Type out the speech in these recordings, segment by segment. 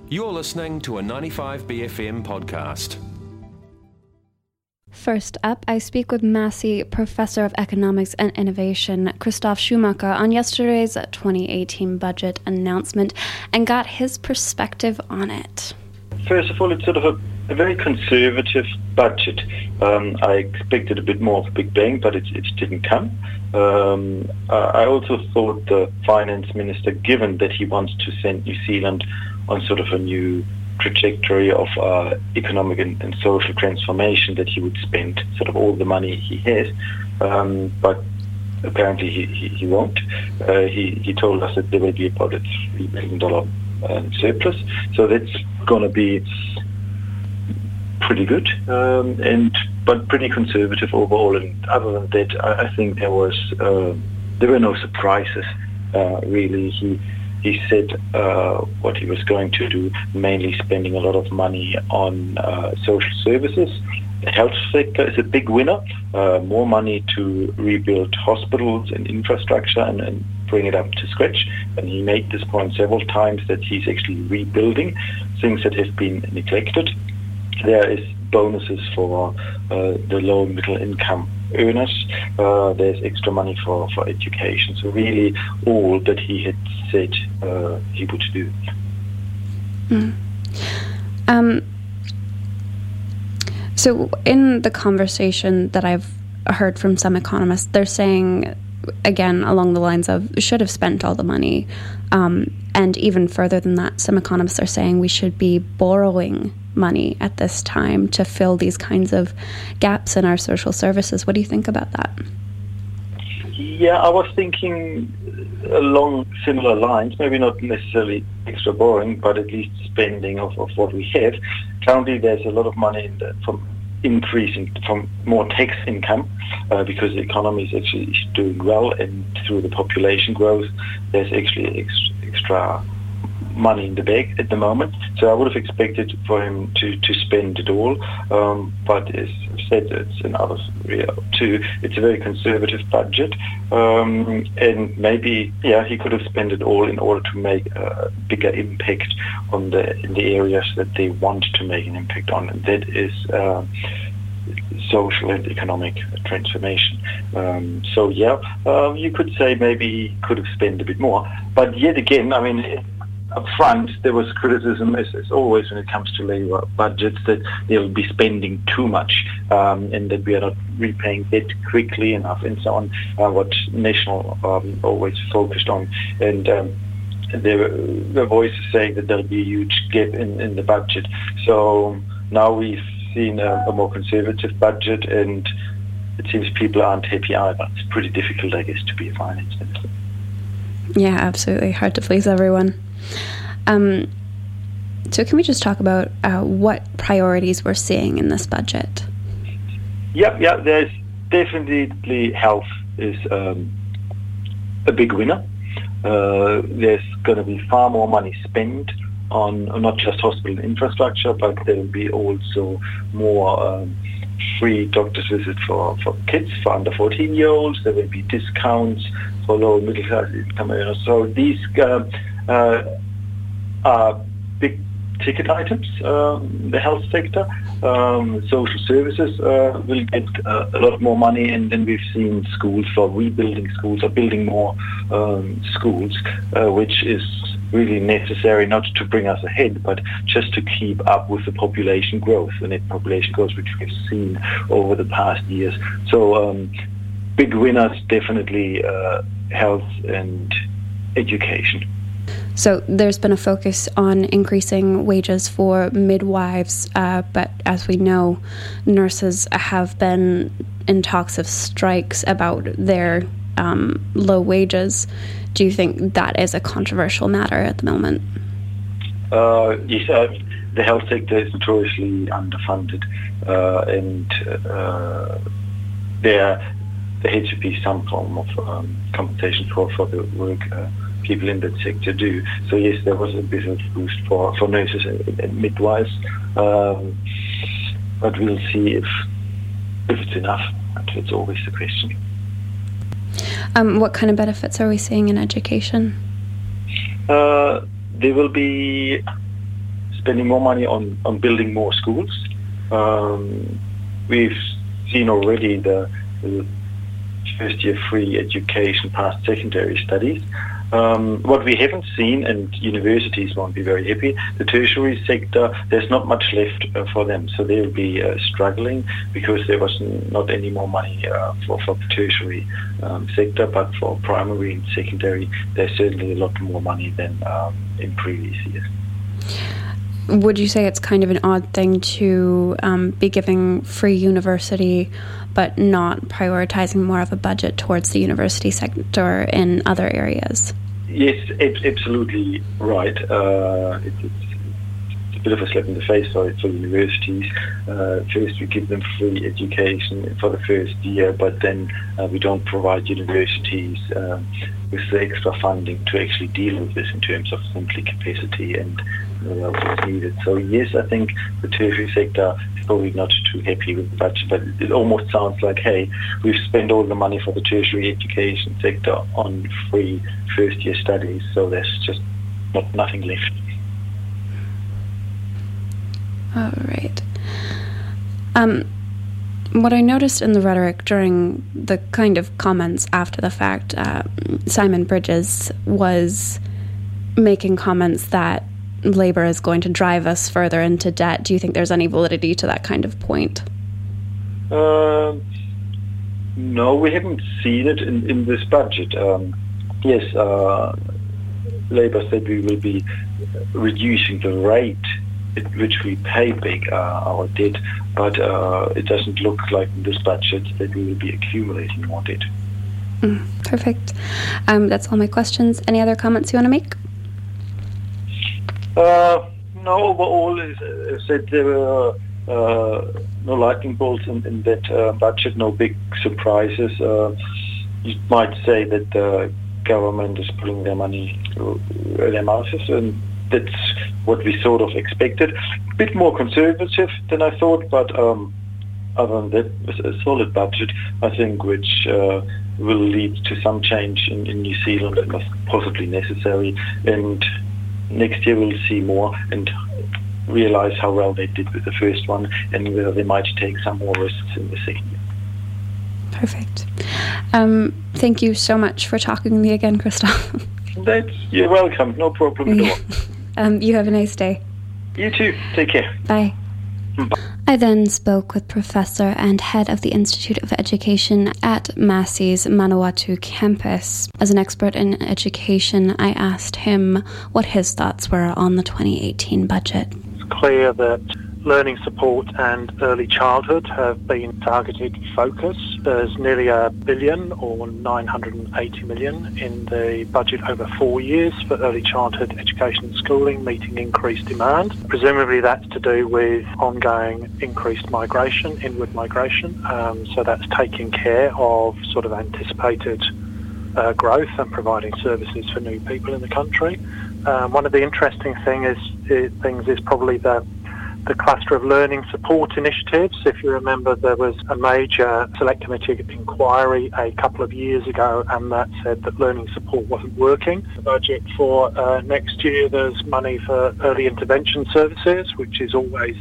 You're listening to a 95BFM podcast. First up, I speak with Massey Professor of Economics and Innovation, Christoph Schumacher, on yesterday's 2018 budget announcement and got his perspective on it. First of all, it's sort of a very conservative budget. I expected a bit more of a big bang, but it didn't come. I also thought the finance minister, given that he wants to send New Zealand on sort of a new trajectory of economic and social transformation, that he would spend sort of all the money he has, but apparently he won't. He told us that there will be about a $3 billion surplus, so that's going to be pretty good, but pretty conservative overall. And other than that, I think there were no surprises really. He said what he was going to do, mainly spending a lot of money on social services. The health sector is a big winner. More money to rebuild hospitals and infrastructure and bring it up to scratch. And he made this point several times that he's actually rebuilding things that have been neglected. There is bonuses for the low and middle income earners. There's extra money for education. So really all that he had said he would do. So in the conversation that I've heard from some economists, they're saying, again, along the lines of should have spent all the money. And even further than that, some economists are saying we should be borrowing money at this time to fill these kinds of gaps in our social services. What do you think about that? Yeah, I was thinking along similar lines, maybe not necessarily extra borrowing, but at least spending of what we have. Currently, there's a lot of money from more tax income because the economy is actually doing well, and through the population growth, there's actually extra money in the bag at the moment. So I would have expected for him to spend it all, but as I said, it's another too. It's a very conservative budget, and maybe he could have spent it all in order to make a bigger impact in the areas that they want to make an impact on, and that is social and economic transformation. You could say maybe he could have spent a bit more, but yet again, I mean, up front, there was criticism, as always when it comes to Labour budgets, that they'll be spending too much and that we are not repaying debt quickly enough and so on, what National always focused on. And there were voices saying that there'll be a huge gap in the budget. So now we've seen a more conservative budget, and it seems people aren't happy either. It's pretty difficult, I guess, to be a finance minister. Yeah, absolutely. Hard to please everyone. So can we just talk about what priorities we're seeing in this budget? Yeah. There's definitely health is a big winner. There's going to be far more money spent on not just hospital infrastructure, but there will be also more free doctor's visits for kids, for under 14-year-olds. There will be discounts for low and middle class income earners. So these are big ticket items. The health sector, social services will get a lot more money, and then we've seen schools for rebuilding schools or building more schools, which is really necessary, not to bring us ahead, but just to keep up with the population growth, the net population growth, which we've seen over the past years. So big winners, definitely health and education. So there's been a focus on increasing wages for midwives, but as we know, nurses have been in talks of strikes about their low wages. Do you think that is a controversial matter at the moment? Yes, the health sector is notoriously underfunded, and there had to be some form of compensation for the work people in that sector do. So yes, there was a bit of boost for nurses and midwives, but we'll see if it's enough. That's always the question. What kind of benefits are we seeing in education? There will be spending more money on building more schools. We've seen already the first year free education past secondary studies. What we haven't seen, and universities won't be very happy, the tertiary sector, there's not much left for them. So they'll be struggling because there was not any more money for the tertiary sector, but for primary and secondary, there's certainly a lot more money than in previous years. Would you say it's kind of an odd thing to be giving free university but not prioritising more of a budget towards the university sector in other areas? Yes, absolutely right. It's a bit of a slap in the face for universities. First, we give them free education for the first year, but then we don't provide universities with the extra funding to actually deal with this in terms of simply capacity and what else is needed. So yes, I think the tertiary sector is probably not too happy with the budget, but it almost sounds like, hey, we've spent all the money for the tertiary education sector on free first-year studies, so there's just nothing left. All right. What I noticed in the rhetoric during the kind of comments after the fact, Simon Bridges was making comments that Labour is going to drive us further into debt. Do you think there's any validity to that kind of point? No, we haven't seen it in this budget. Yes, Labour said we will be reducing the rate at which we pay back our debt, but it doesn't look like in this budget that we will be accumulating more debt. Perfect. That's all my questions. Any other comments you want to make? No, overall, as I said, there were no lightning bolts in that budget, no big surprises. You might say that the government is pulling their money through their mouths, and that's what we sort of expected. A bit more conservative than I thought, but other than that, it's a solid budget, I think, which will lead to some change in New Zealand and was possibly necessary. And next year we'll see more and realise how well they did with the first one and whether they might take some more risks in the second year. Perfect. Thank you so much for talking to me again, Christoph. You're welcome. No problem at all. You have a nice day. You too. Take care. Bye. Bye. I then spoke with Professor and Head of the Institute of Education at Massey's Manawatu campus. As an expert in education, I asked him what his thoughts were on the 2018 budget. It's clear that learning support and early childhood have been targeted focus. There's nearly $1 billion or 980 million in the budget over 4 years for early childhood education and schooling, meeting increased demand. Presumably that's to do with ongoing increased migration, inward migration. So that's taking care of sort of anticipated growth and providing services for new people in the country. One of the interesting things is probably the cluster of learning support initiatives. If you remember, there was a major select committee inquiry a couple of years ago, and that said that learning support wasn't working. The budget for next year, there's money for early intervention services, which is always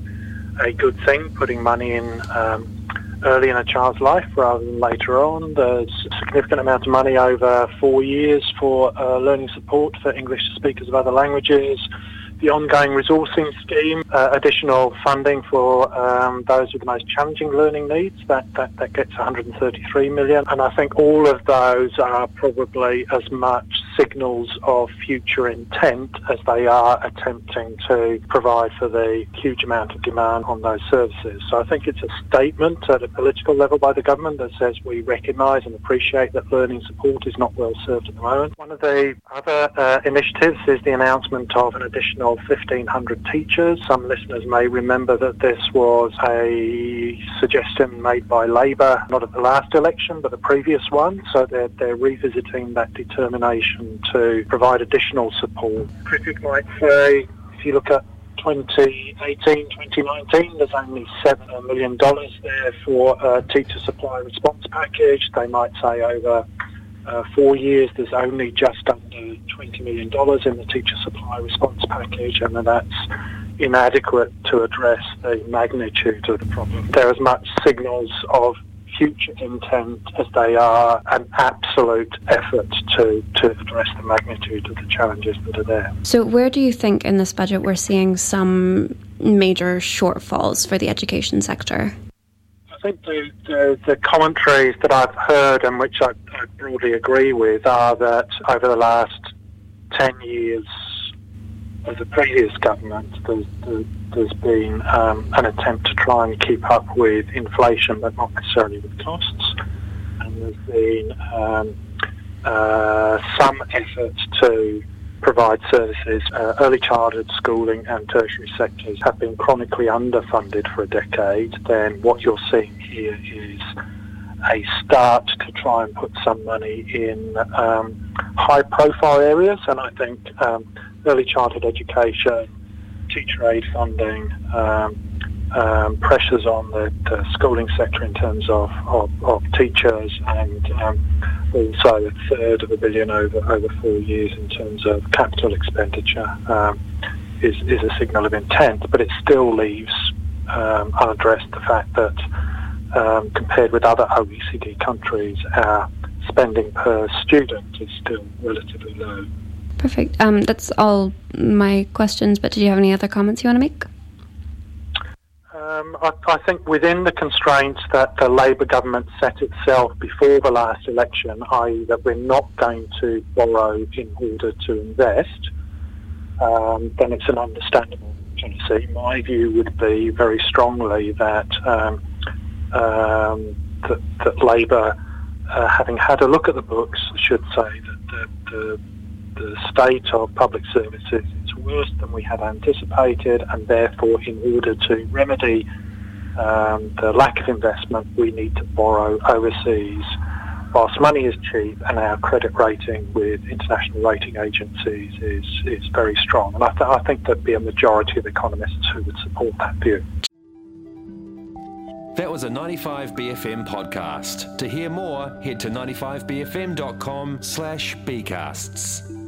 a good thing, putting money in early in a child's life rather than later on. There's a significant amount of money over 4 years for learning support for English speakers of other languages. The ongoing resourcing scheme, additional funding for those with the most challenging learning needs, that gets 133 million. And I think all of those are probably as much signals of future intent as they are attempting to provide for the huge amount of demand on those services. So I think it's a statement at a political level by the government that says we recognise and appreciate that learning support is not well served at the moment. One of the other initiatives is the announcement of an additional 1,500 teachers. Some listeners may remember that this was a suggestion made by Labour, not at the last election, but the previous one. So they're revisiting that determination to provide additional support. Cricket might say, if you look at 2018, 2019, there's only $7 million there for a teacher supply response package. They might say over 4 years there's only just under $20 million in the teacher supply response package, and that's inadequate to address the magnitude of the problem. They're as much signals of future intent as they are an absolute effort to address the magnitude of the challenges that are there. So where do you think in this budget we're seeing some major shortfalls for the education sector? I think the commentaries that I've heard and which I broadly agree with are that over the last 10 years of the previous government, there's been an attempt to try and keep up with inflation, but not necessarily with costs. And there's been some effort to provide services. Early childhood, schooling and tertiary sectors have been chronically underfunded for a decade. Then what you're seeing here is a start to try and put some money in high-profile areas, and I think early childhood education, teacher aid funding, pressures on the schooling sector in terms of teachers, and also $1/3 billion over 4 years in terms of capital expenditure is a signal of intent, but it still leaves unaddressed the fact that compared with other OECD countries, our spending per student is still relatively low. Perfect. That's all my questions, but did you have any other comments you want to make? I think within the constraints that the Labour government set itself before the last election, i.e. that we're not going to borrow in order to invest, then it's an understandable policy. My view would be very strongly that that Labour, having had a look at the books, should say that the state of public services is worse than we had anticipated, and therefore in order to remedy the lack of investment, we need to borrow overseas whilst money is cheap and our credit rating with international rating agencies is very strong. And I think there'd be a majority of economists who would support that view. That was a 95BFM podcast. To hear more, head to 95bfm.com/bcasts.